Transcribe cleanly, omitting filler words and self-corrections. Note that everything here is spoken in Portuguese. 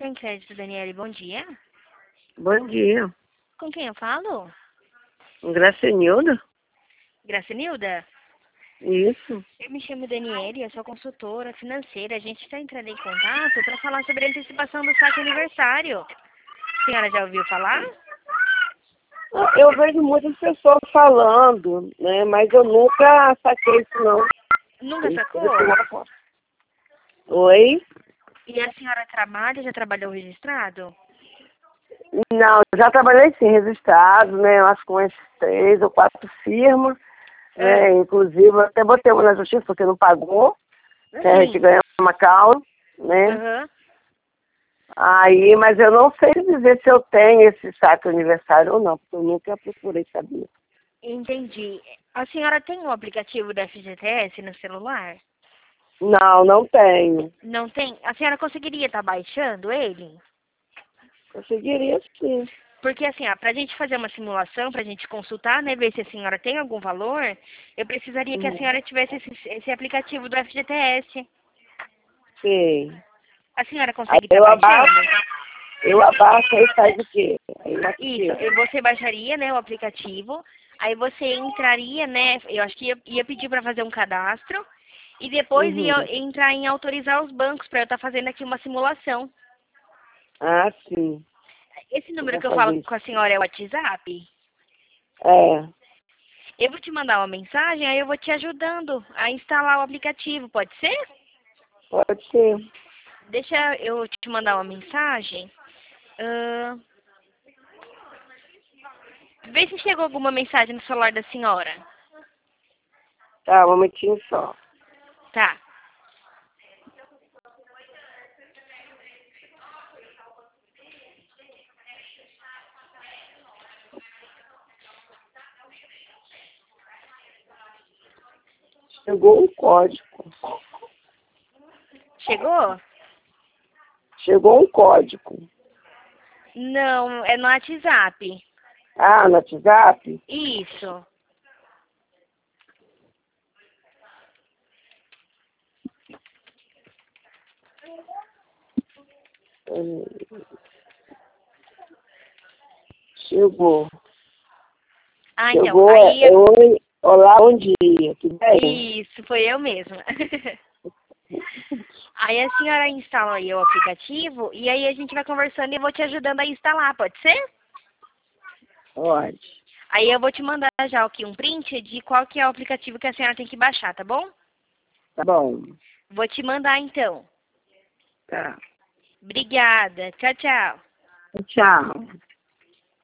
Sem Crédito, Daniele, bom dia. Bom dia. Com quem eu falo? Gracenilda? Gracinilda? Isso. Eu me chamo Daniele, eu sou consultora financeira. A gente está entrando em contato para falar sobre a antecipação do saque aniversário. A senhora já ouviu falar? Eu vejo muitas pessoas falando, né? Mas eu nunca saquei isso, não. Nunca sacou? Oi? E a senhora trabalha, já trabalhou registrado? Não, já trabalhei sim, registrado, né? Eu acho que com esses 3 ou 4 firmas, né? Inclusive, eu até botei uma na justiça porque não pagou, que a gente ganhou uma causa, né? Aham. Aí, mas eu não sei dizer se eu tenho esse saque aniversário ou não, porque eu nunca procurei saber. Entendi. A senhora tem o aplicativo da FGTS no celular? Não, não tenho. Não tem? A senhora conseguiria estar baixando ele? Conseguiria sim. Porque assim, pra gente fazer uma simulação, pra gente consultar, né, ver se a senhora tem algum valor, eu precisaria que a senhora tivesse esse aplicativo do FGTS. Sim. A senhora Aí consegue estar baixando? eu abaixo, aí faz o quê? Aí faz o Isso, quê? e você baixaria, né, o aplicativo, aí você entraria, né, eu acho que ia pedir para fazer um cadastro, e depois ia entrar em autorizar os bancos para eu estar fazendo aqui uma simulação. Ah, sim. Esse Eu número vou que eu fazer falo isso. com a senhora é o WhatsApp? É, Eu vou te mandar uma mensagem, aí eu vou te ajudando a instalar o aplicativo, pode ser? pode ser. Deixa eu te mandar uma mensagem. Vê se chegou alguma mensagem no celular da senhora. Tá, um momentinho só. Tá. Chegou um código. Chegou? Chegou um código. Não, é no WhatsApp. Ah, no WhatsApp? Isso. Hum, Chegou. Ah, então, Chegou, aí... oi, olá, bom dia, tudo bem? Isso, foi eu mesma. Aí a senhora instala aí o aplicativo e aí a gente vai conversando e eu vou te ajudando a instalar, pode ser? Pode. Aí eu vou te mandar já aqui um print de qual que é o aplicativo que a senhora tem que baixar, tá bom? Tá bom. Vou te mandar então. Tá. Obrigada. Tchau, tchau. Tchau.